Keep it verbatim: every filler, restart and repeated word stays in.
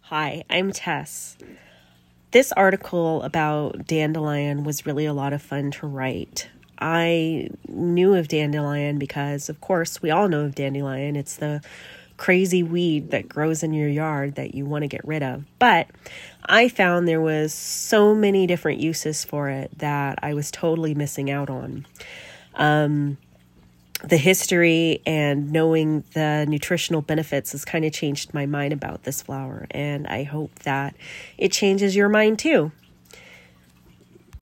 Hi, I'm Tess. This article about dandelion was really a lot of fun to write. I knew of dandelion because, of course, we all know of dandelion. It's the crazy weed that grows in your yard that you want to get rid of. But I found there was so many different uses for it that I was totally missing out on. Um, the history and knowing the nutritional benefits has kind of changed my mind about this flower, and I hope that it changes your mind too.